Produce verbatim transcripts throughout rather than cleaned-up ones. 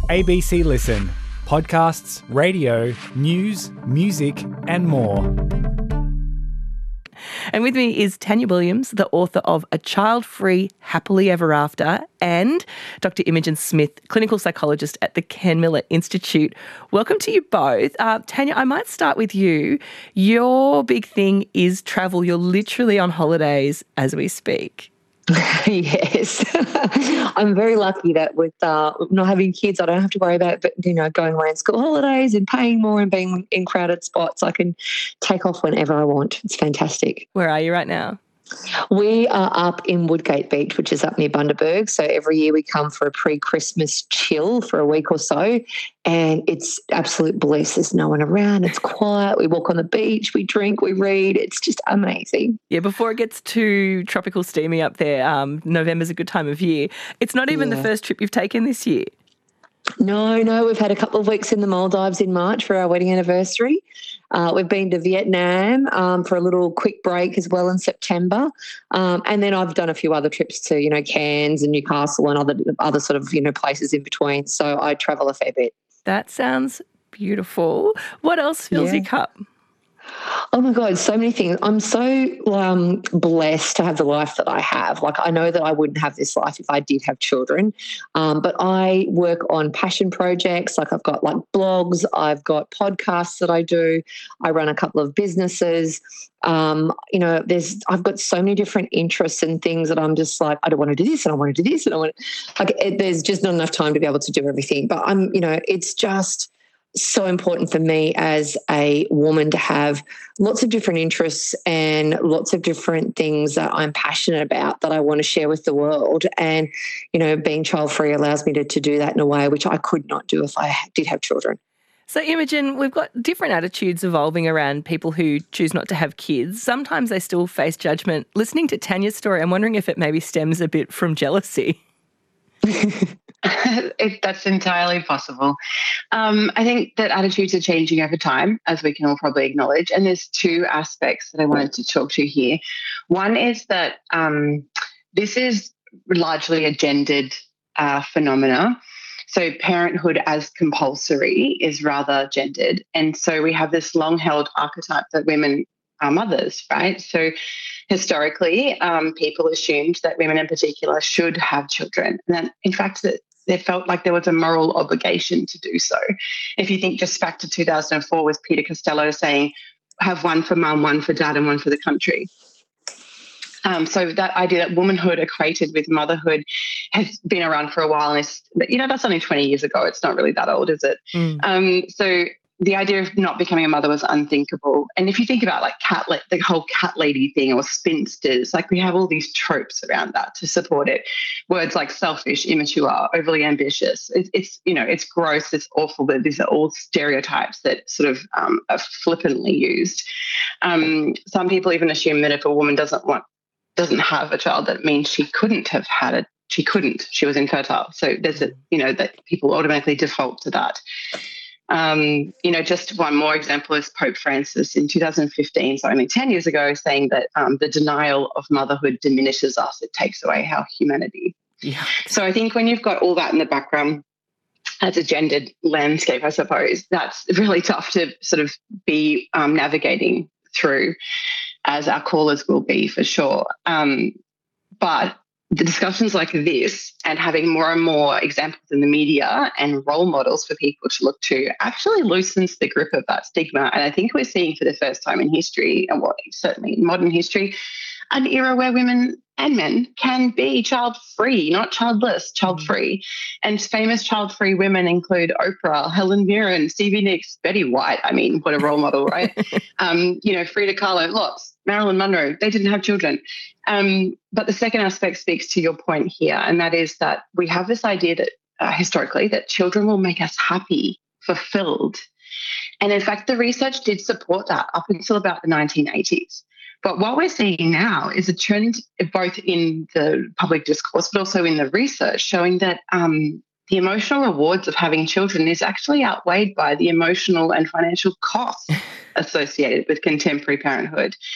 A B C Listen. Podcasts, radio, news, music and more. And with me is Tanya Williams, the author of A Child-Free Happily Ever After, and Doctor Imogen Smith, clinical psychologist at the Ken Miller Institute. Welcome to you both. Uh, Tanya, I might start with you. Your big thing is travel. You're literally on holidays as we speak. Yes. I'm very lucky that with uh, not having kids, I don't have to worry about, you know, going away on school holidays and paying more and being in crowded spots. I can take off whenever I want. It's fantastic. Where are you right now? We are up in Woodgate Beach, which is up near Bundaberg. So every year we come for a pre-Christmas chill for a week or so, and it's absolute bliss. There's no one around. It's quiet. We walk on the beach. We drink. We read. It's just amazing. Yeah, before it gets too tropical steamy up there, um, November's a good time of year. It's not even yeah. the first trip you've taken this year. No, no. We've had a couple of weeks in the Maldives in March for our wedding anniversary. Uh, we've been to Vietnam um, for a little quick break as well in September. Um, and then I've done a few other trips to, you know, Cairns and Newcastle and other other sort of, you know, places in between. So I travel a fair bit. That sounds beautiful. What else fills yeah. your cup? Oh, my God, so many things. I'm so um, blessed to have the life that I have. Like, I know that I wouldn't have this life if I did have children, um, but I work on passion projects. Like, I've got, like, blogs. I've got podcasts that I do. I run a couple of businesses. Um, you know, there's I've got so many different interests and things that I'm just like, I don't want to do this and I want to do this and I want to, like, it, there's just not enough time to be able to do everything. But I'm, you know, it's just so important for me as a woman to have lots of different interests and lots of different things that I'm passionate about that I want to share with the world. And, you know, being child-free allows me to, to do that in a way which I could not do if I did have children. So, Imogen, we've got different attitudes evolving around people who choose not to have kids. Sometimes they still face judgment. Listening to Tanya's story, I'm wondering if it maybe stems a bit from jealousy. It, that's entirely possible. Um, I think that attitudes are changing over time, as we can all probably acknowledge. And there's two aspects that I wanted to talk to here. One is that um, this is largely a gendered uh, phenomena. So parenthood as compulsory is rather gendered. And so we have this long-held archetype that women are mothers, right? So historically, um, people assumed that women in particular should have children. And that, in fact, that they felt like there was a moral obligation to do so. If you think just back to two thousand four with Peter Costello saying, have one for mum, one for dad, and one for the country. Um, so that idea that womanhood equated with motherhood has been around for a while. And is, you know, that's only twenty years ago. It's not really that old, is it? Mm. Um, so the idea of not becoming a mother was unthinkable. And if you think about like cat, la- the whole cat lady thing or spinsters, like we have all these tropes around that to support it. Words like selfish, immature, overly ambitious. It's, it's you know, it's gross. It's awful. But these are all stereotypes that sort of um, are flippantly used. Um, some people even assume that if a woman doesn't want, doesn't have a child, that means she couldn't have had it. She couldn't. She was infertile. So there's a, you know, that people automatically default to that. Um, you know, just one more example is Pope Francis in two thousand fifteen, so only ten years ago, saying that um, the denial of motherhood diminishes us. It takes away our humanity. Yeah. So I think when you've got all that in the background as a gendered landscape, I suppose, that's really tough to sort of be um, navigating through, as our callers will be for sure. Um, but the discussions like this and having more and more examples in the media and role models for people to look to actually loosens the grip of that stigma. And I think we're seeing for the first time in history, and what certainly in modern history, an era where women and men can be child-free, not childless, child-free. And famous child-free women include Oprah, Helen Mirren, Stevie Nicks, Betty White. I mean, what a role model, right? um, you know, Frida Kahlo, lots. Marilyn Monroe, they didn't have children. Um, but the second aspect speaks to your point here, and that is that we have this idea that uh, historically that children will make us happy, fulfilled. And in fact, the research did support that up until about the nineteen eighties. But what we're seeing now is a trend both in the public discourse but also in the research showing that um, the emotional rewards of having children is actually outweighed by the emotional and financial costs associated with contemporary parenthood.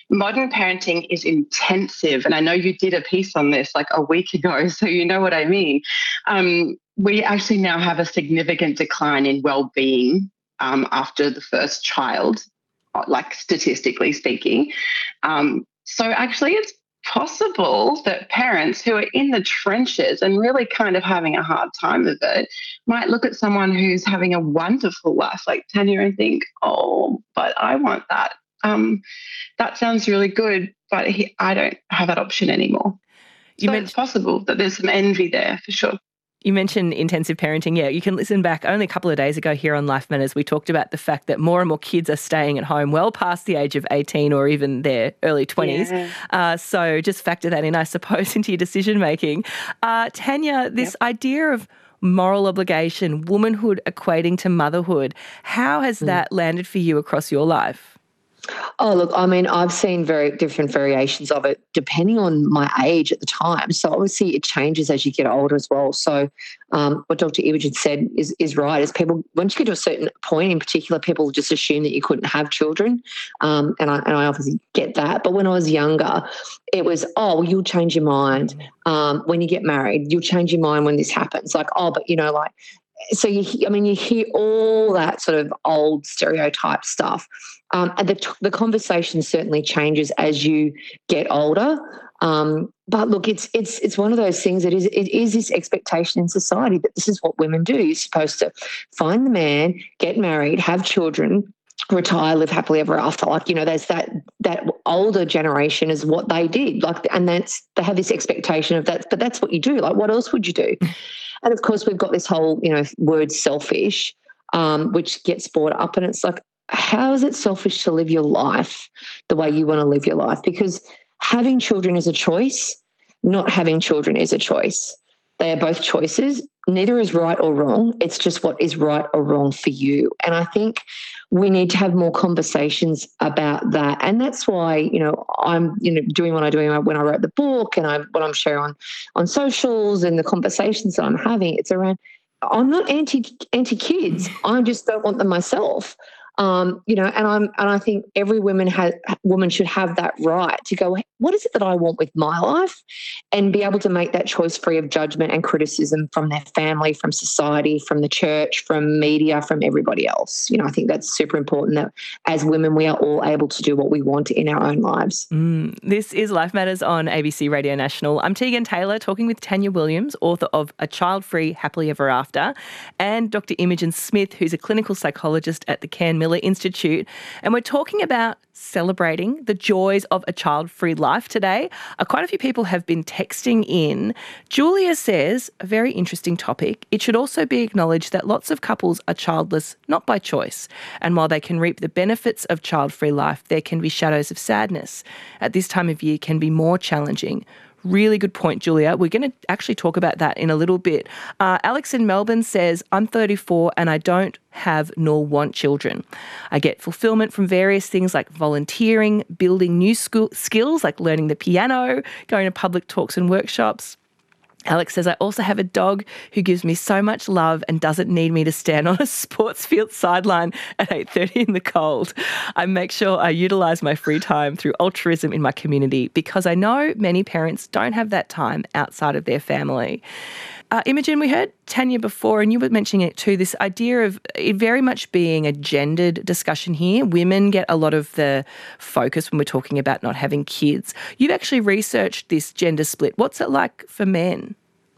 modern parenting is intensive. And I know you did a piece on this like a week ago, so you know what I mean. Um, we actually now have a significant decline in well-being um, after the first child, like statistically speaking. Um, so actually it's possible that parents who are in the trenches and really kind of having a hard time with it might look at someone who's having a wonderful life like Tanya and think, oh, but I want that. Um, that sounds really good, but he, I don't have that option anymore. You so mentioned- it's possible that there's some envy there for sure. You mentioned intensive parenting. Yeah, you can listen back only a couple of days ago here on Life Matters. We talked about the fact that more and more kids are staying at home well past the age of eighteen or even their early twenties. Yeah. Uh, so just factor that in, I suppose, into your decision making. Uh, Tanya, this yep. idea of moral obligation, womanhood equating to motherhood, how has mm. that landed for you across your life? Oh, look, I mean, I've seen very different variations of it depending on my age at the time. So obviously it changes as you get older as well. So um, what Doctor Imogen said is is right. Is people, once you get to a certain point in particular, people just assume that you couldn't have children. Um, and, I, and I obviously get that. But when I was younger, it was, oh, well, you'll change your mind um, when you get married. You'll change your mind when this happens. Like, oh, but, you know, like, so you, I mean, you hear all that sort of old stereotype stuff. Um, and the the conversation certainly changes as you get older. Um, but look, it's it's it's one of those things that is it is this expectation in society that this is what women do. You're supposed to find the man, get married, have children, retire, live happily ever after. Like, you know, there's that that older generation is what they did. Like, and that's they have this expectation of that. But that's what you do. Like, what else would you do? And of course, we've got this whole, you know, word selfish, um, which gets brought up, and it's like, how is it selfish to live your life the way you want to live your life? Because having children is a choice, not having children is a choice. They are both choices. Neither is right or wrong. It's just what is right or wrong for you. And I think we need to have more conversations about that. And that's why, you know, I'm, you know, doing what I'm doing when I wrote the book and I, what I'm sharing on, on socials and the conversations that I'm having. It's around, I'm not anti, anti-kids. I just don't want them myself. Um, you know, and I'm, and I think every woman has, woman should have that right to go, what is it that I want with my life, and be able to make that choice free of judgment and criticism from their family, from society, from the church, from media, from everybody else. You know, I think that's super important that as women we are all able to do what we want in our own lives. Mm, this is Life Matters on A B C Radio National. I'm Tegan Taylor talking with Tanya Williams, author of A Child-Free Happily Ever After, and Doctor Imogen Smith, who's a clinical psychologist at the Cairn Miller Institute. And we're talking about celebrating the joys of a child-free life today. Uh, quite a few people have been texting in. Julia says, a very interesting topic. It should also be acknowledged that lots of couples are childless, not by choice. And while they can reap the benefits of child-free life, there can be shadows of sadness. At this time of year can be more challenging. Really good point, Julia. We're going to actually talk about that in a little bit. Uh, Alex in Melbourne says, I'm thirty-four and I don't have nor want children. I get fulfillment from various things like volunteering, building new school skills like learning the piano, going to public talks and workshops. Alex says, I also have a dog who gives me so much love and doesn't need me to stand on a sports field sideline at eight thirty in the cold. I make sure I utilise my free time through altruism in my community because I know many parents don't have that time outside of their family. Uh, Imogen, we heard Tanya before, and you were mentioning it too, this idea of it very much being a gendered discussion here. Women get a lot of the focus when we're talking about not having kids. You've actually researched this gender split. What's it like for men?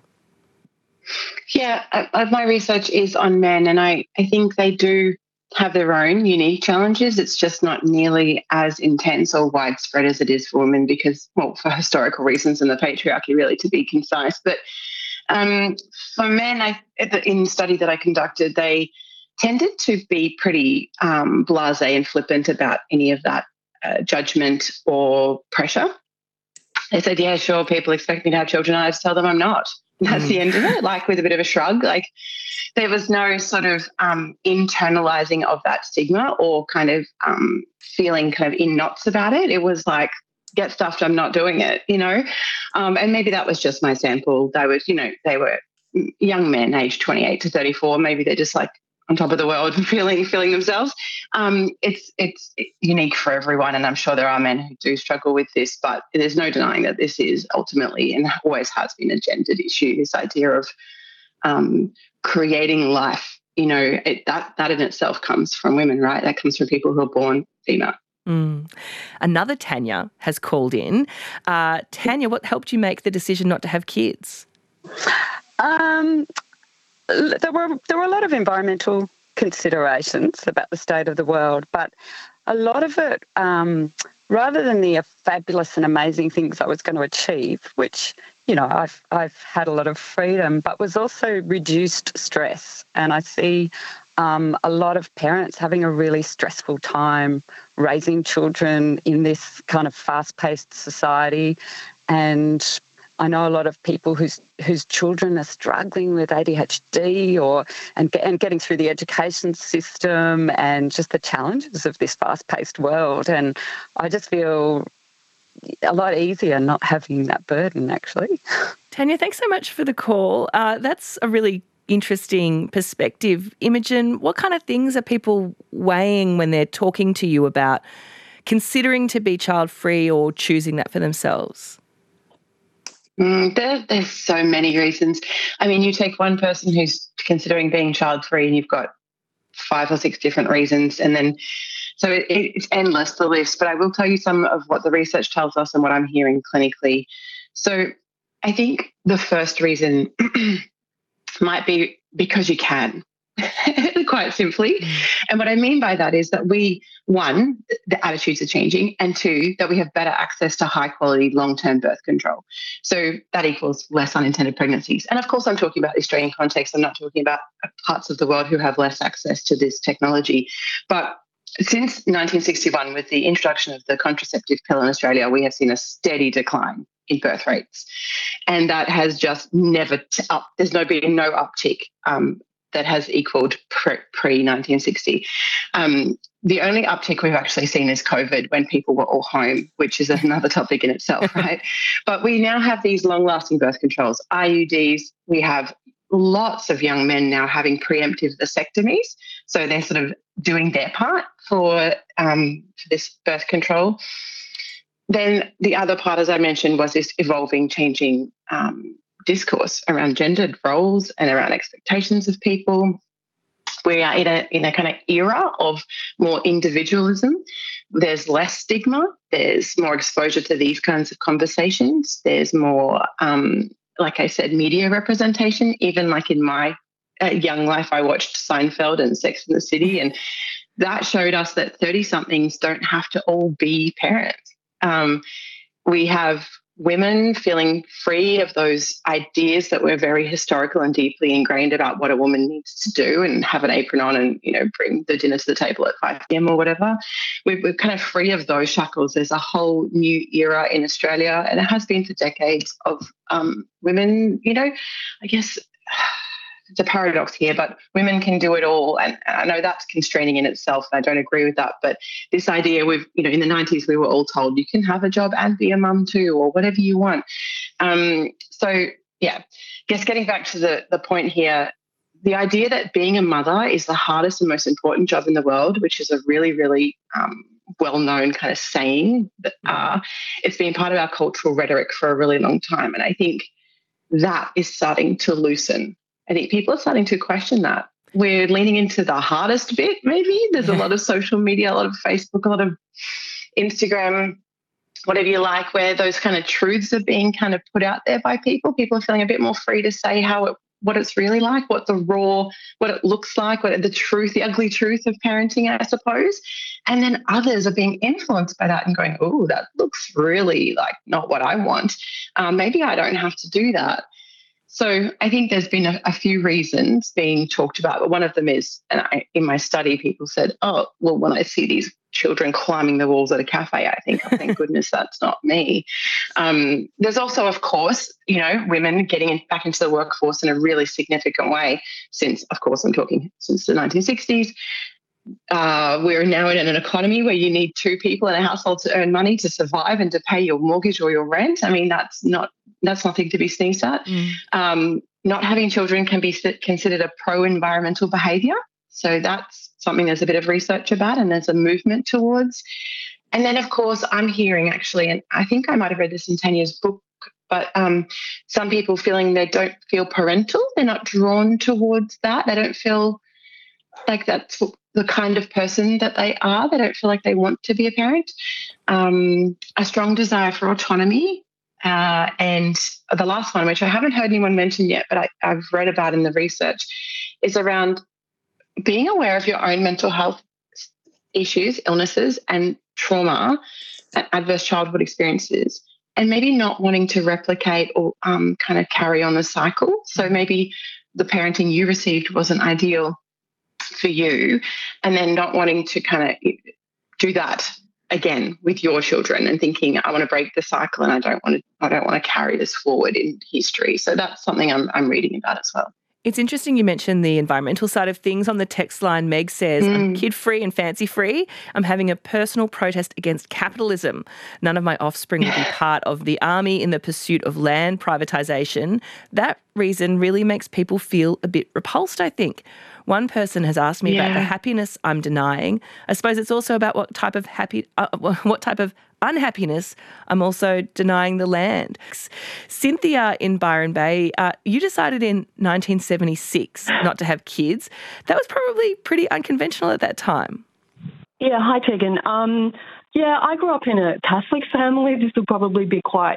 Yeah, uh, my research is on men, and I, I think they do have their own unique challenges. It's just not nearly as intense or widespread as it is for women because, well, for historical reasons and the patriarchy, really, to be concise. But Um, for men, I, in the study that I conducted, they tended to be pretty um, blasé and flippant about any of that uh, judgment or pressure. They said, yeah, sure, people expect me to have children. And I just tell them I'm not. That's mm. the end of it, like with a bit of a shrug. Like there was no sort of um, internalizing of that stigma or kind of um, feeling kind of in knots about it. It was like, get stuffed, I'm not doing it, you know. Um, and maybe that was just my sample. They were, you know, they were young men aged twenty-eight to thirty-four. Maybe they're just like, on top of the world feeling feeling themselves. Um, it's it's unique for everyone, and I'm sure there are men who do struggle with this, but there's no denying that this is ultimately and always has been a gendered issue, this idea of um, creating life. You know, it, that, that in itself comes from women, right? That comes from people who are born female. Mm. Another Tanya has called in. Uh, Tanya, what helped you make the decision not to have kids? Um, there were there were a lot of environmental considerations about the state of the world, but a lot of it, um, rather than the fabulous and amazing things I was going to achieve, which, you know, I've I've had a lot of freedom, but was also reduced stress. And I see um, a lot of parents having a really stressful time raising children in this kind of fast-paced society. And I know a lot of people whose whose children are struggling with A D H D or and and getting through the education system and just the challenges of this fast-paced world. And I just feel a lot easier not having that burden, actually. Tanya, thanks so much for the call. Uh, that's a really interesting perspective. Imogen, what kind of things are people weighing when they're talking to you about considering to be child-free or choosing that for themselves? Mm, there, there's so many reasons. I mean, you take one person who's considering being child-free and you've got five or six different reasons, and then so it, it's endless, the list. But I will tell you some of what the research tells us and what I'm hearing clinically. So I think the first reason might be because you can, quite simply. And what I mean by that is that we, one, the attitudes are changing, and two, that we have better access to high quality long-term birth control. So that equals less unintended pregnancies. And of course, I'm talking about the Australian context. I'm not talking about parts of the world who have less access to this technology. But since nineteen sixty-one, with the introduction of the contraceptive pill in Australia, we have seen a steady decline in birth rates. And that has just never t- up. There's no been no uptick um, that has equaled pre nineteen sixty. Um, the only uptick we've actually seen is COVID, when people were all home, which is another topic in itself, right? But we now have these long-lasting birth controls, I U Ds. We have lots of young men now having preemptive vasectomies. So they're sort of doing their part for, um, for this birth control. Then the other part, as I mentioned, was this evolving, changing um, discourse around gendered roles and around expectations of people. We are in a in a kind of era of more individualism. There's less stigma. There's more exposure to these kinds of conversations. There's more, um, like I said, media representation. Even like in my uh, young life, I watched Seinfeld and Sex and the City, and that showed us that thirty-somethings don't have to all be parents. Um, we have women feeling free of those ideas that were very historical and deeply ingrained about what a woman needs to do and have an apron on and, you know, bring the dinner to the table at five p.m. or whatever. We're, we're kind of free of those shackles. There's a whole new era in Australia, and it has been for decades, of um, women, you know, I guess it's a paradox here, but women can do it all. And I know that's constraining in itself, and I don't agree with that. But this idea, we've, you know, in the nineties, we were all told you can have a job and be a mum too, or whatever you want. Um, so, yeah, I guess getting back to the, the point here, the idea that being a mother is the hardest and most important job in the world, which is a really, really um, well-known kind of saying, that uh, it's been part of our cultural rhetoric for a really long time. And I think that is starting to loosen. I think people are starting to question that. We're leaning into the hardest bit, maybe. There's a lot of social media, a lot of Facebook, a lot of Instagram, whatever you like, where those kind of truths are being kind of put out there by people. People are feeling a bit more free to say how it, what it's really like, what the raw, what it looks like, what the truth, the ugly truth of parenting, I suppose. And then others are being influenced by that and going, oh, that looks really like not what I want. Um, maybe I don't have to do that. So I think there's been a, a few reasons being talked about, but one of them is, and I, in my study, people said, oh, well, when I see these children climbing the walls at a cafe, I think, oh, thank goodness that's not me. Um, there's also, of course, you know, women getting in, back into the workforce in a really significant way since, of course, I'm talking since the nineteen sixties. Uh, we're now in an economy where you need two people in a household to earn money to survive and to pay your mortgage or your rent. I mean, that's not that's nothing to be sneezed at. Mm. Um, not having children can be considered a pro-environmental behaviour. So that's something there's a bit of research about and there's a movement towards. And then, of course, I'm hearing actually, and I think I might have read this in Tanya's book, but um, some people feeling they don't feel parental. They're not drawn towards that. They don't feel like that's the kind of person that they are. They don't feel like they want to be a parent. Um, a strong desire for autonomy. Uh, and the last one, which I haven't heard anyone mention yet, but I, I've read about in the research, is around being aware of your own mental health issues, illnesses, and trauma and adverse childhood experiences, and maybe not wanting to replicate or um, kind of carry on the cycle. So maybe the parenting you received wasn't ideal for you, and then not wanting to kind of do that again with your children and thinking, I want to break the cycle and I don't want to I don't want to carry this forward in history. So that's something I'm I'm reading about as well. It's interesting you mentioned the environmental side of things. On the text line, Meg says, mm. I'm kid-free and fancy-free. I'm having a personal protest against capitalism. None of my offspring will be part of the army in the pursuit of land privatisation. That reason really makes people feel a bit repulsed, I think. One person has asked me yeah. about the happiness I'm denying. I suppose it's also about what type of happy, uh, what type of unhappiness I'm also denying the land. Cynthia in Byron Bay, uh, you decided in nineteen seventy-six not to have kids. That was probably pretty unconventional at that time. Yeah, hi Tegan. Um, yeah, I grew up in a Catholic family. This will probably be quite,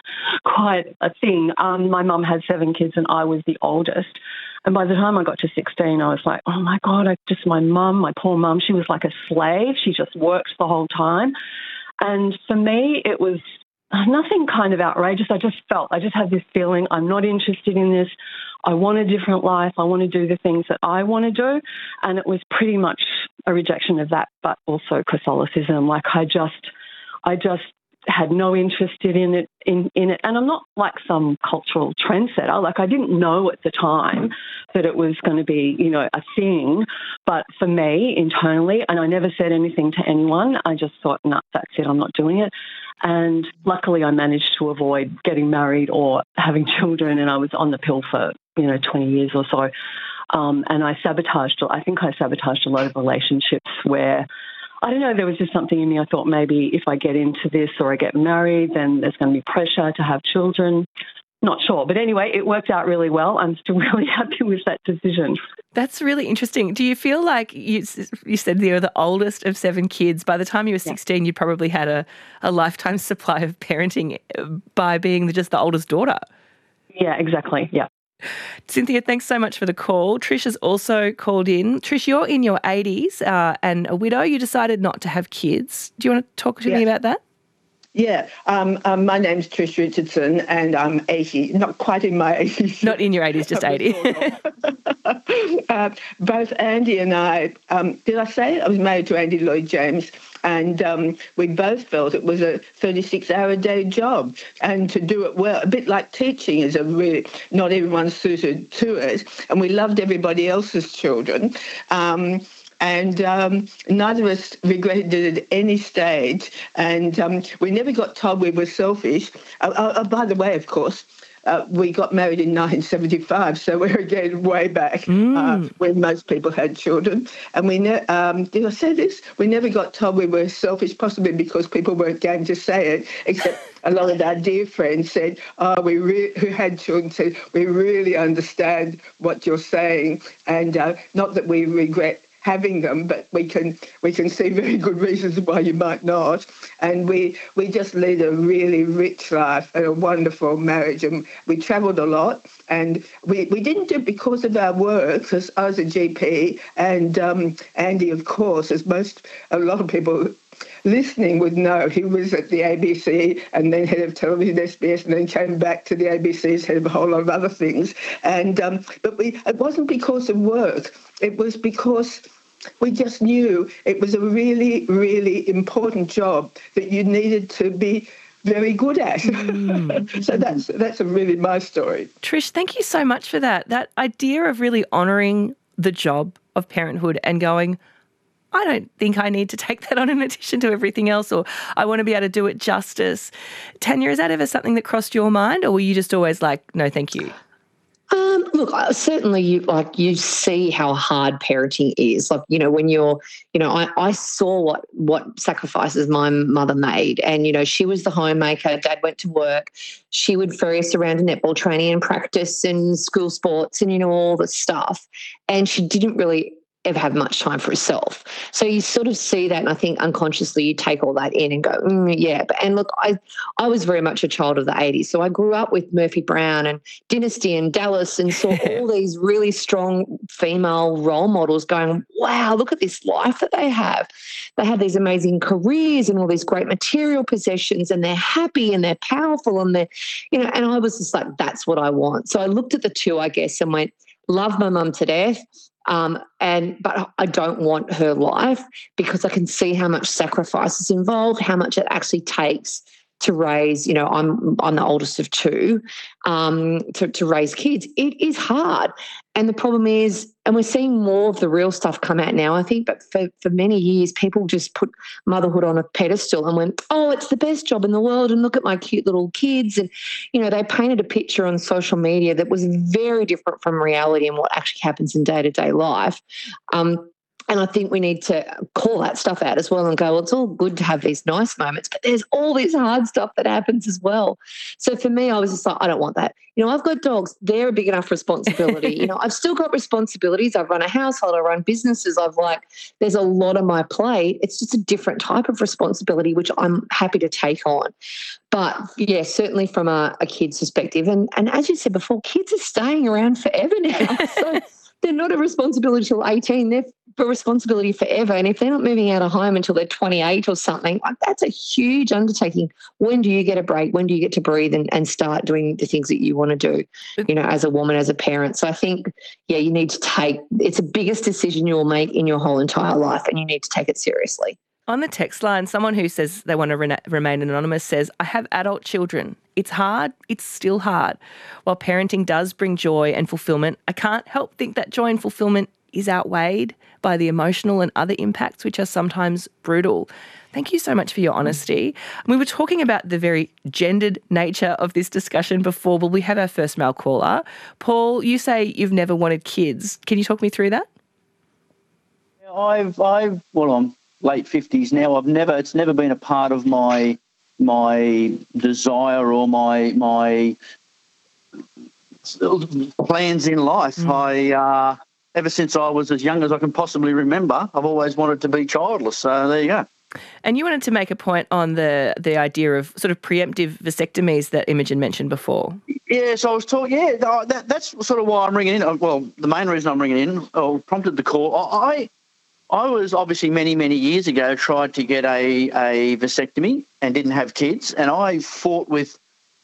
quite a thing. Um, my mum had seven kids and I was the oldest. And by the time I got to sixteen, I was like, oh, my God, I just my mum, my poor mum, she was like a slave. She just worked the whole time. And for me, it was nothing kind of outrageous. I just felt, I just had this feeling, I'm not interested in this. I want a different life. I want to do the things that I want to do. And it was pretty much a rejection of that, but also Catholicism. Like I just, I just had no interest in it, in, in it. And I'm not like some cultural trendsetter. Like I didn't know at the time that it was going to be, you know, a thing. But for me internally, and I never said anything to anyone, I just thought, no, that's it, I'm not doing it. And luckily I managed to avoid getting married or having children, and I was on the pill for, you know, twenty years or so. Um, and I sabotaged, I think I sabotaged a lot of relationships where, I don't know, there was just something in me. I thought maybe if I get into this or I get married, then there's going to be pressure to have children. Not sure. But anyway, it worked out really well. I'm still really happy with that decision. That's really interesting. Do you feel like you, you said you were the oldest of seven kids? By the time you were sixteen, yeah. you probably had a, a lifetime supply of parenting by being the, just the oldest daughter. Yeah, exactly. Yeah. Cynthia, thanks so much for the call. Trish has also called in. Trish, you're in your eighties uh, and a widow. You decided not to have kids. Do you want to talk to yeah. me about that? Yeah, um, um, my name's Trish Richardson and I'm eighty, not quite in my eighties. Not in your eighties, just eighty. uh, both Andy and I, um, did I say I was married to Andy Lloyd James, and um, we both felt it was a thirty-six hour day job, and to do it well, a bit like teaching is a really, not everyone's suited to it, and we loved everybody else's children. Um, And um, neither of us regretted it at any stage. And um, we never got told we were selfish. Uh, uh, by the way, of course, uh, we got married in nineteen seventy-five, so we're again way back mm. uh, when most people had children. And we, ne- um, did I say this? We never got told we were selfish, possibly because people weren't going to say it, except a lot of our dear friends said, oh, we re- who had children said, we really understand what you're saying. And uh, not that we regret having them, but we can we can see very good reasons why you might not. And we we just lead a really rich life and a wonderful marriage. And we travelled a lot, and we, we didn't do it because of our work, because I was a G P, and um, Andy, of course, as most a lot of people listening would know, he was at the A B C and then head of television S B S, and then came back to the A B C's head of a whole lot of other things. And um, but we it wasn't because of work. It was because we just knew it was a really, really important job that you needed to be very good at. Mm. So that's that's a really my story. Trish, thank you so much for that. That idea of really honouring the job of parenthood and going, I don't think I need to take that on in addition to everything else, or I want to be able to do it justice. Tanya, is that ever something that crossed your mind, or were you just always like, no, thank you? Um, look, uh, certainly, you like you see how hard parenting is. Like, you know, when you're, you know, I, I saw what what sacrifices my mother made, and you know, she was the homemaker. Dad went to work. She would ferry us around to netball training and practice and school sports and you know all the stuff, and she didn't really ever have much time for herself. So you sort of see that, and I think unconsciously you take all that in and go, mm, yeah. But and look, I I was very much a child of the eighties, so I grew up with Murphy Brown and Dynasty and Dallas, and saw all these really strong female role models. Going, wow, look at this life that they have. They have these amazing careers and all these great material possessions, and they're happy and they're powerful and they're, you know. And I was just like, that's what I want. So I looked at the two, I guess, and went, love my mum to death. Um, and but I don't want her life because I can see how much sacrifice is involved, how much it actually takes to raise. You know, I'm I'm the oldest of two. Um, to to raise kids, it is hard, and the problem is, and we're seeing more of the real stuff come out now, I think. But for for many years, people just put motherhood on a pedestal and went, "Oh, it's the best job in the world," and look at my cute little kids, and you know, they painted a picture on social media that was very different from reality and what actually happens in day to day life. Um, And I think we need to call that stuff out as well and go, well, it's all good to have these nice moments, but there's all this hard stuff that happens as well. So for me, I was just like, I don't want that. You know, I've got dogs. They're a big enough responsibility. You know, I've still got responsibilities. I've run a household. I run businesses. I've like, there's a lot on my plate. It's just a different type of responsibility, which I'm happy to take on. But yeah, certainly from a, a kid's perspective. And, and as you said before, kids are staying around forever now. So they're not a responsibility till eighteen. They're a responsibility forever. And if they're not moving out of home until they're twenty-eight or something, like that's a huge undertaking. When do you get a break? When do you get to breathe and, and start doing the things that you want to do, you know, as a woman, as a parent? So I think, yeah, you need to take, it's the biggest decision you'll make in your whole entire life, and you need to take it seriously. On the text line, someone who says they want to re- remain anonymous says, I have adult children. It's hard. It's still hard. While parenting does bring joy and fulfillment, I can't help think that joy and fulfillment is outweighed by the emotional and other impacts, which are sometimes brutal. Thank you so much for your honesty. We were talking about the very gendered nature of this discussion before, but we have our first male caller. Paul, you say you've never wanted kids. Can you talk me through that? I've, I've, well, I'm late fifties now. I've never, it's never been a part of my my desire or my my plans in life. Mm. I uh, ever since I was as young as I can possibly remember, I've always wanted to be childless. So there you go. And you wanted to make a point on the the idea of sort of preemptive vasectomies that Imogen mentioned before. Yeah, so I was talking, yeah, that, that's sort of why I'm ringing in. Well, the main reason I'm ringing in, or prompted the call, I I was obviously many, many years ago tried to get a, a vasectomy and didn't have kids, and I fought with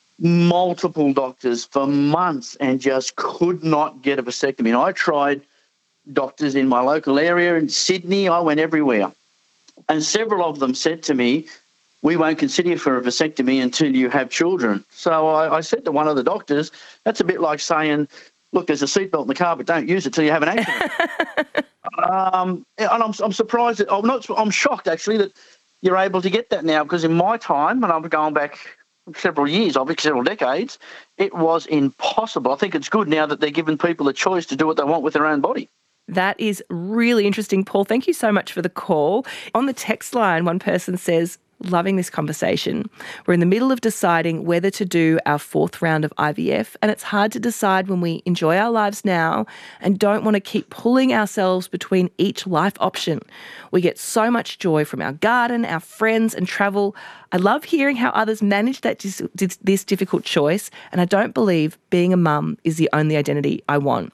multiple doctors for months and just could not get a vasectomy. And I tried doctors in my local area in Sydney. I went everywhere. And several of them said to me, we won't consider you for a vasectomy until you have children. So I, I said to one of the doctors, that's a bit like saying, look, there's a seatbelt in the car, but don't use it till you have an accident. um, and I'm, I'm surprised. That, I'm not. I'm shocked actually that you're able to get that now, because in my time, and I'm going back several years, obviously several decades, it was impossible. I think it's good now that they're giving people a choice to do what they want with their own body. That is really interesting, Paul. Thank you so much for the call. On the text line, one person says, loving this conversation. We're in the middle of deciding whether to do our fourth round of I V F, and it's hard to decide when we enjoy our lives now and don't want to keep pulling ourselves between each life option. We get so much joy from our garden, our friends and travel. I love hearing how others manage that dis- this difficult choice, and I don't believe being a mum is the only identity I want.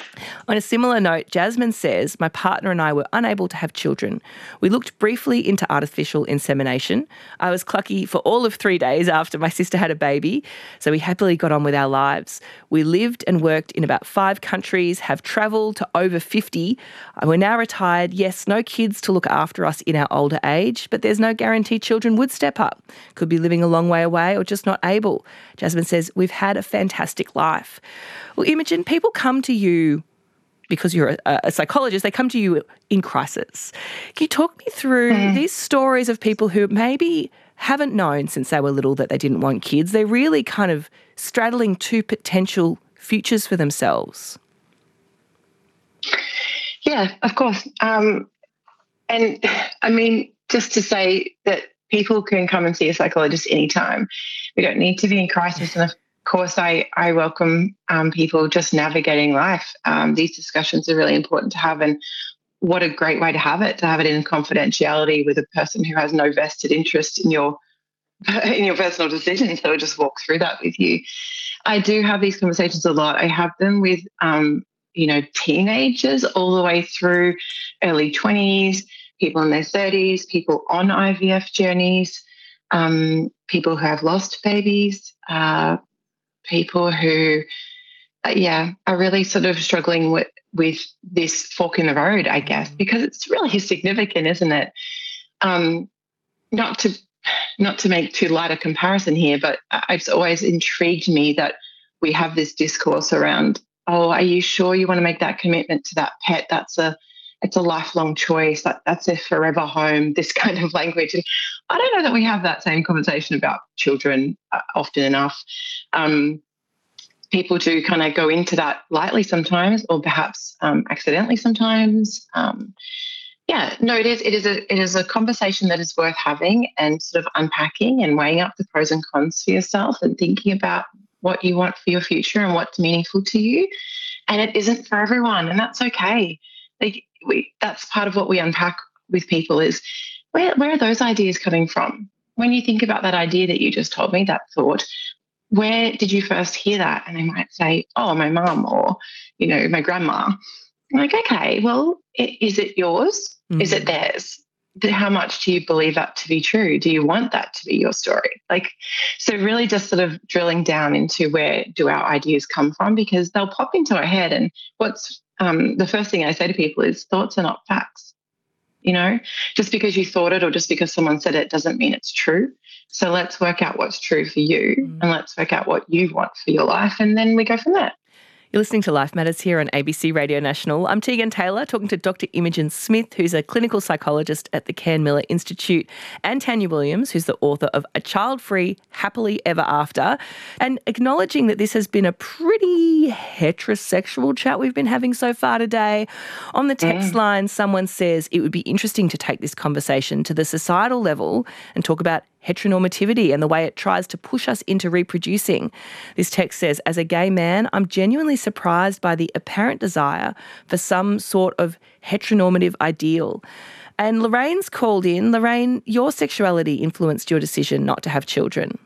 On a similar note, Jasmine says, my partner and I were unable to have children. We looked briefly into artificial insemination. I was clucky for all of three days after my sister had a baby, so we happily got on with our lives. We lived and worked in about five countries, have travelled to over fifty. We're now retired. Yes, no kids to look after us in our older age, but there's no guarantee children would step up. Could be living a long way away or just not able. Jasmine says, we've had a fantastic life. Well, Imogen, people come to you because you're a, a psychologist, they come to you in crisis. Can you talk me through mm. these stories of people who maybe haven't known since they were little that they didn't want kids? They're really kind of straddling two potential futures for themselves? Yeah, of course. Um, and I mean, just to say that people can come and see a psychologist anytime. We don't need to be in crisis. And of course, I, I welcome um, people just navigating life. Um, these discussions are really important to have. And what a great way to have it, to have it in confidentiality with a person who has no vested interest in your in your personal decisions. So I'll just walk through that with you. I do have these conversations a lot. I have them with, um, you know, teenagers all the way through early twenties, people in their thirties, people on I V F journeys, um, people who have lost babies, uh, people who, uh, yeah, are really sort of struggling with, with this fork in the road, I guess, because it's really significant, isn't it? Um, not to not to make too light a comparison here, but it's always intrigued me that we have this discourse around, oh, are you sure you want to make that commitment to that pet? That's a it's a lifelong choice. That that's a forever home. This kind of language. And I don't know that we have that same conversation about children uh, often enough. Um, people do kind of go into that lightly sometimes, or perhaps um, accidentally sometimes. Um, yeah, no, it is. It is a it is a conversation that is worth having and sort of unpacking and weighing up the pros and cons for yourself and thinking about what you want for your future and what's meaningful to you. And it isn't for everyone, and that's okay. Like we, that's part of what we unpack with people is where where are those ideas coming from? When you think about that idea that you just told me, that thought, where did you first hear that? And they might say, oh, my mum or, you know, my grandma. I'm like, okay, well, is it yours? Mm. Is it theirs? How much do you believe that to be true? Do you want that to be your story? Like, so really just sort of drilling down into where do our ideas come from, because they'll pop into our head. And what's um, the first thing I say to people is thoughts are not facts. You know, just because you thought it or just because someone said it doesn't mean it's true. So let's work out what's true for you mm. and let's work out what you want for your life. And then we go from there. You're listening to Life Matters here on A B C Radio National. I'm Tegan Taylor, talking to Doctor Imogen Smith, who's a clinical psychologist at the Cairn Miller Institute, and Tanya Williams, who's the author of A Child-Free, Happily Ever After, and acknowledging that this has been a pretty heterosexual chat we've been having so far today. On the text yeah. line, someone says it would be interesting to take this conversation to the societal level and talk about heteronormativity and the way it tries to push us into reproducing. This text says, as a gay man, I'm genuinely surprised by the apparent desire for some sort of heteronormative ideal. And Lorraine's called in. Lorraine, your sexuality influenced your decision not to have children.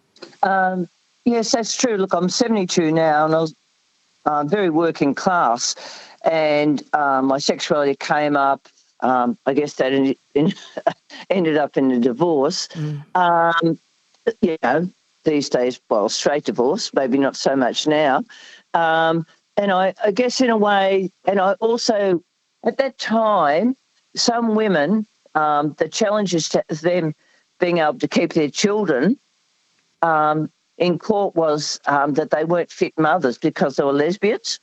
Um, yes, that's true. Look, I'm seventy-two now and I was uh, very working class, and um, my sexuality came up. Um, I guess that in, in, ended up in a divorce. Mm. Um, you know, these days, well, straight divorce, maybe not so much now. Um, and I, I guess in a way, and I also, at that time, some women, um, the challenges to them being able to keep their children um, in court was um, that they weren't fit mothers because they were lesbians.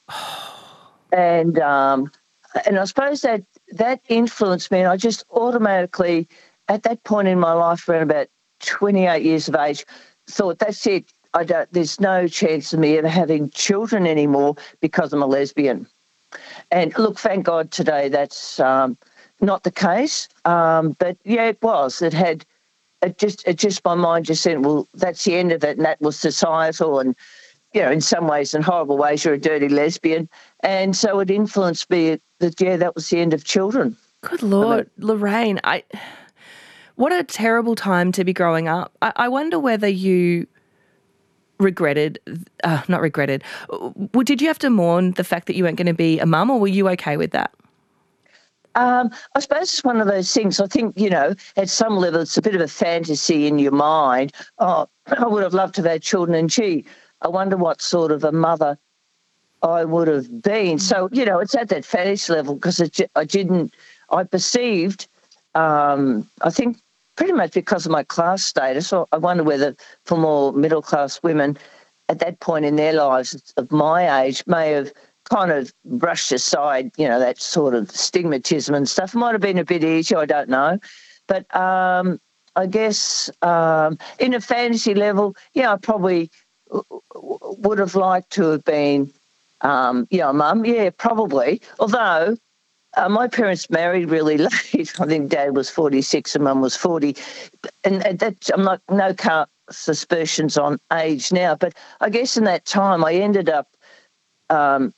and um, and I suppose that that influenced me, and I just automatically, at that point in my life, around about twenty-eight years of age, thought, that's it. I don't. There's no chance of me ever having children anymore because I'm a lesbian. And look, thank God today that's um, not the case. Um, but yeah, it was. It had. It just. It just. My mind just said, well, that's the end of it, and that was societal, and you know, in some ways, in horrible ways, you're a dirty lesbian. And so it influenced me that, yeah, that was the end of children. Good Lord, I mean, Lorraine, I, what a terrible time to be growing up. I, I wonder whether you regretted, uh, not regretted, did you have to mourn the fact that you weren't going to be a mum, or were you okay with that? Um, I suppose it's one of those things. I think, you know, at some level it's a bit of a fantasy in your mind. Oh, I would have loved to have had children, and gee, I wonder what sort of a mother I would have been. So, you know, it's at that fantasy level because I didn't, I perceived, um, I think pretty much because of my class status, I wonder whether for more middle-class women at that point in their lives of my age may have kind of brushed aside, you know, that sort of stigmatism and stuff. It might have been a bit easier, I don't know. But um, I guess um, in a fantasy level, yeah, I probably would have liked to have been, um, you know, mum. Yeah, probably. Although uh, my parents married really late. I think Dad was forty-six and Mum was forty, and that I'm not no car suspicions on age now. But I guess in that time, I ended up. Um,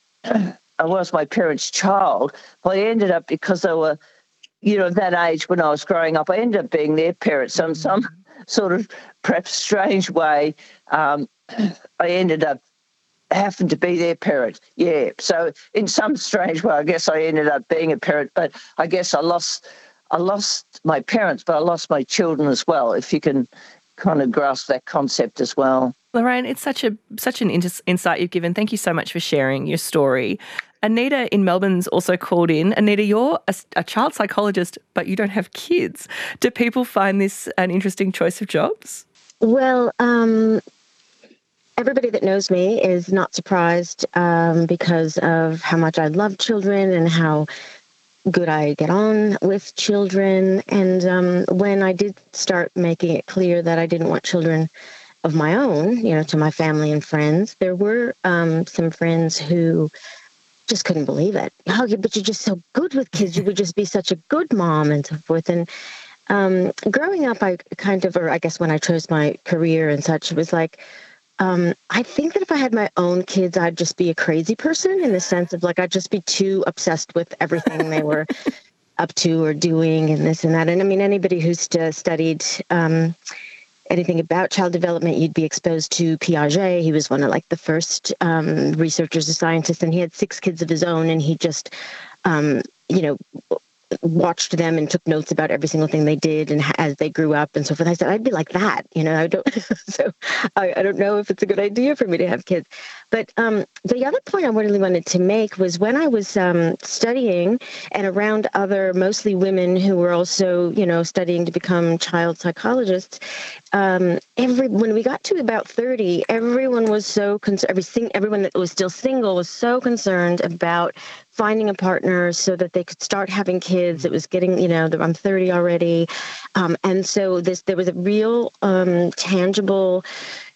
I was my parents' child, but I ended up because they were, you know, that age when I was growing up. I ended up being their parents. So in some sort of perhaps strange way, um, I ended up having to be their parent. Yeah. So in some strange way, I guess I ended up being a parent. But I guess I lost, I lost my parents, but I lost my children as well. If you can kind of grasp that concept as well. Lorraine, it's such a such an ins- insight you've given. Thank you so much for sharing your story. Anita in Melbourne's also called in. Anita, you're a, a child psychologist, but you don't have kids. Do people find this an interesting choice of jobs? Well, um, everybody that knows me is not surprised um, because of how much I love children and how good I get on with children. And um, when I did start making it clear that I didn't want children of my own, you know, to my family and friends, there were um, some friends who just couldn't believe it. Oh, but you're just so good with kids. You would just be such a good mom and so forth. And um, growing up, I kind of, or I guess when I chose my career and such, it was like, um, I think that if I had my own kids, I'd just be a crazy person in the sense of like, I'd just be too obsessed with everything they were up to or doing and this and that. And I mean, anybody who's st- studied um, anything about child development, you'd be exposed to Piaget. He was one of like the first um, researchers or scientists, and he had six kids of his own, and he just, um, you know, watched them and took notes about every single thing they did and as they grew up and so forth. I said, I'd be like that, you know, I don't, so I, I don't know if it's a good idea for me to have kids. But um, the other point I really wanted to make was when I was um, studying and around other, mostly women who were also, you know, studying to become child psychologists, um, every, when we got to about thirty, everyone was so concerned, every, everyone that was still single was so concerned about finding a partner so that they could start having kids. It was getting, you know, I'm thirty already. Um, and so this, there was a real um, tangible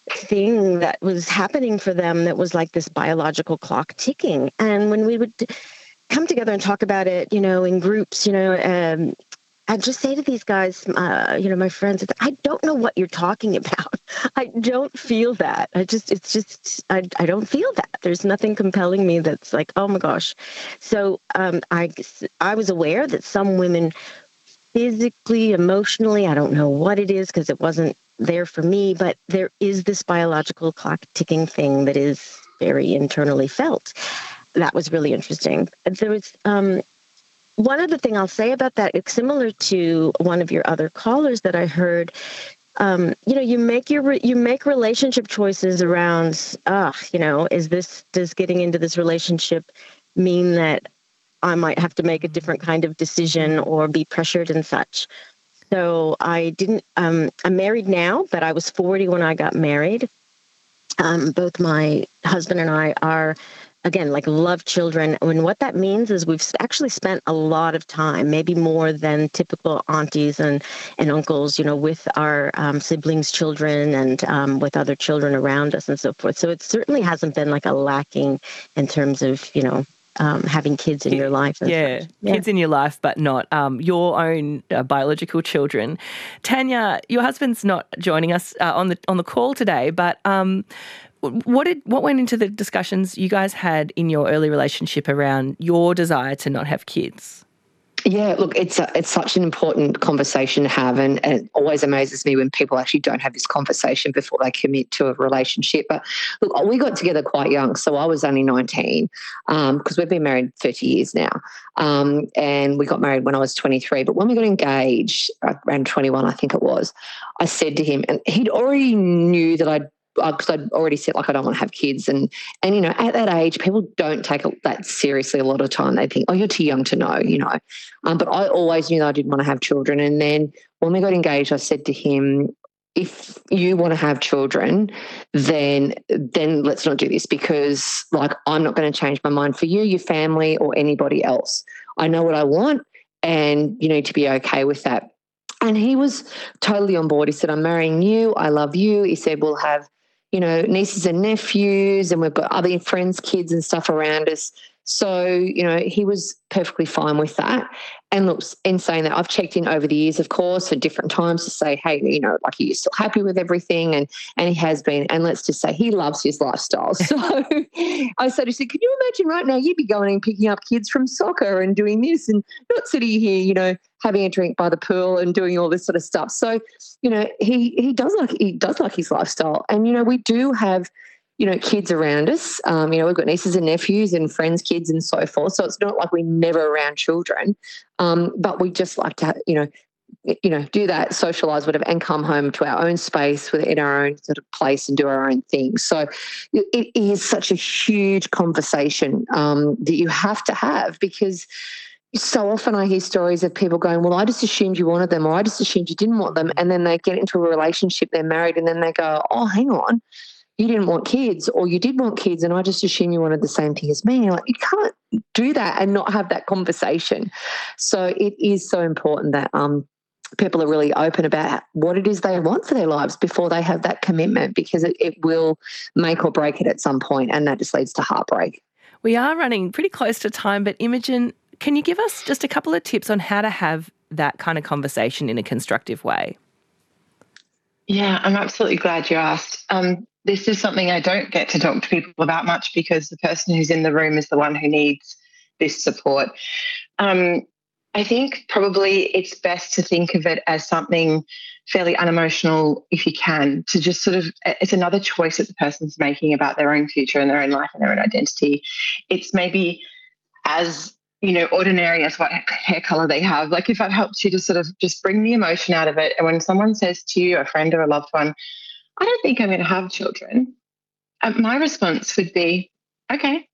thing that was happening for them that was like this biological clock ticking. And when we would come together and talk about it, you know, in groups, you know, um, I'd just say to these guys, uh, you know, my friends, I don't know what you're talking about. I don't feel that. I just, it's just, I, I don't feel that. There's nothing compelling me that's like, oh my gosh. So um, I, I was aware that some women physically, emotionally, I don't know what it is because it wasn't there for me, but there is this biological clock ticking thing that is very internally felt. That was really interesting. There was, um, one other thing I'll say about that, it's similar to one of your other callers that I heard. Um, you know, you make your you make relationship choices around, ah, uh, you know, is this does getting into this relationship mean that I might have to make a different kind of decision or be pressured and such? So I didn't. Um, I'm married now, but I was forty when I got married. Um, both my husband and I are. Again, like love children. And what that means is we've actually spent a lot of time, maybe more than typical aunties and, and uncles, you know, with our um, siblings' children and um, with other children around us and so forth. So it certainly hasn't been like a lacking in terms of, you know, um, having kids in your life. And yeah, yeah, kids in your life, but not um, your own uh, biological children. Tanya, your husband's not joining us uh, on the on the call today, but um, What did what went into the discussions you guys had in your early relationship around your desire to not have kids? Yeah, look, it's a, it's such an important conversation to have, and, and it always amazes me when people actually don't have this conversation before they commit to a relationship. But look, we got together quite young, so I was only nineteen because um, we've been married thirty years now, um, and we got married when I was twenty-three. But when we got engaged, around twenty-one, I think it was, I said to him, and he'd already knew that I'd because I'd already said, like, I don't want to have kids. And, and you know, at that age, people don't take that seriously a lot of time. They think, oh, you're too young to know, you know. Um, but I always knew that I didn't want to have children. And then when we got engaged, I said to him, if you want to have children, then then let's not do this because, like, I'm not going to change my mind for you, your family, or anybody else. I know what I want, and you need to be okay with that. And he was totally on board. He said, I'm marrying you. I love you. He said, we'll have, you know, nieces and nephews, and we've got other friends' kids and stuff around us. So, you know, he was perfectly fine with that. And look, in saying that, I've checked in over the years, of course, at different times to say, hey, you know, like, are you still happy with everything? And and he has been. And let's just say he loves his lifestyle. So I sort of said, can you imagine right now you'd be going and picking up kids from soccer and doing this and not sitting here, you know, having a drink by the pool and doing all this sort of stuff. So, you know, he he does like he does like his lifestyle. And, you know, we do have, you know, kids around us. Um, you know, we've got nieces and nephews and friends' kids and so forth. So it's not like we're never around children, um, but we just like to, you know, you know, do that, socialise, whatever, and come home to our own space within our own sort of place and do our own thing. So it is such a huge conversation um, that you have to have, because so often I hear stories of people going, well, I just assumed you wanted them, or I just assumed you didn't want them. And then they get into a relationship, they're married, and then they go, oh, hang on, you didn't want kids, or you did want kids, and I just assumed you wanted the same thing as me. You're like, you can't do that and not have that conversation. So it is so important that um, people are really open about what it is they want for their lives before they have that commitment, because it, it will make or break it at some point, and that just leads to heartbreak. We are running pretty close to time, but Imogen, can you give us just a couple of tips on how to have that kind of conversation in a constructive way? Yeah, I'm absolutely glad you asked. Um, this is something I don't get to talk to people about much, because the person who's in the room is the one who needs this support. Um, I think probably it's best to think of it as something fairly unemotional if you can, to just sort of, it's another choice that the person's making about their own future and their own life and their own identity. It's maybe as, you know, ordinary as what hair color they have. Like, if that helps you to sort of just bring the emotion out of it. And when someone says to you, a friend or a loved one, I don't think I'm going to have children, um, my response would be, okay,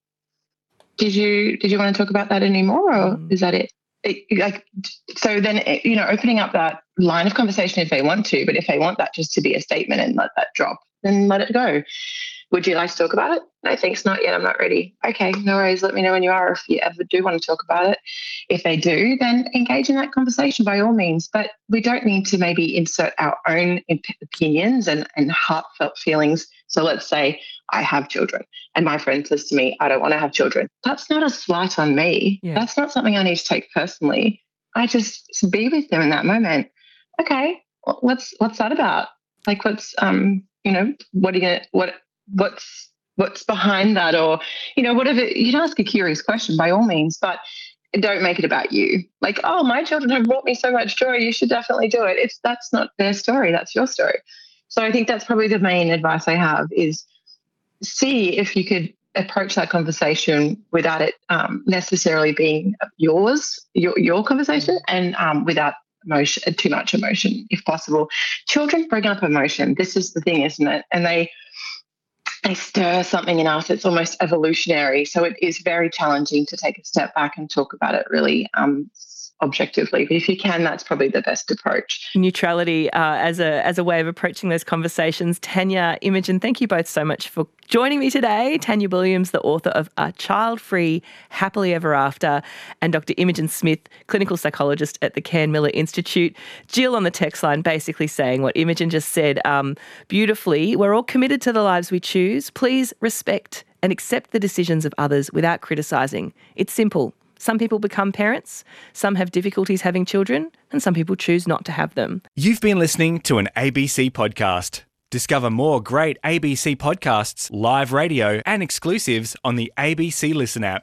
did you did you want to talk about that anymore, or mm. is that it? it? Like, so then, it, you know, opening up that line of conversation if they want to, but if they want that just to be a statement and let that drop, then let it go. Would you like to talk about it? No, thanks, not yet. I'm not ready. Okay, no worries. Let me know when you are, if you ever do want to talk about it. If they do, then engage in that conversation by all means. But we don't need to maybe insert our own opinions and, and heartfelt feelings. So let's say I have children and my friend says to me, I don't want to have children. That's not a slight on me. Yeah. That's not something I need to take personally. I just be with them in that moment. Okay, what's what's that about? Like, what's um, you know, what are you gonna what what's what's behind that, or, you know, whatever. You can ask a curious question by all means, but don't make it about you. Like, oh, my children have brought me so much joy, you should definitely do it. It's that's not their story, that's your story. So I think that's probably the main advice I have, is see if you could approach that conversation without it um, necessarily being yours, your your conversation, and um, without emotion, too much emotion, if possible. Children bring up emotion. This is the thing, isn't it? And they they stir something in us. It's almost evolutionary. So it is very challenging to take a step back and talk about it really um, objectively. But if you can, that's probably the best approach. Neutrality uh, as a as a way of approaching those conversations. Tanya, Imogen, thank you both so much for joining me today. Tanya Williams, the author of A Child-Free Happily Ever After, and Doctor Imogen Smith, clinical psychologist at the Cairn Miller Institute. Jill on the text line basically saying what Imogen just said um, beautifully. We're all committed to the lives we choose. Please respect and accept the decisions of others without criticising. It's simple. Some people become parents, some have difficulties having children, and some people choose not to have them. You've been listening to an A B C podcast. Discover more great A B C podcasts, live radio, and exclusives on the A B C Listen app.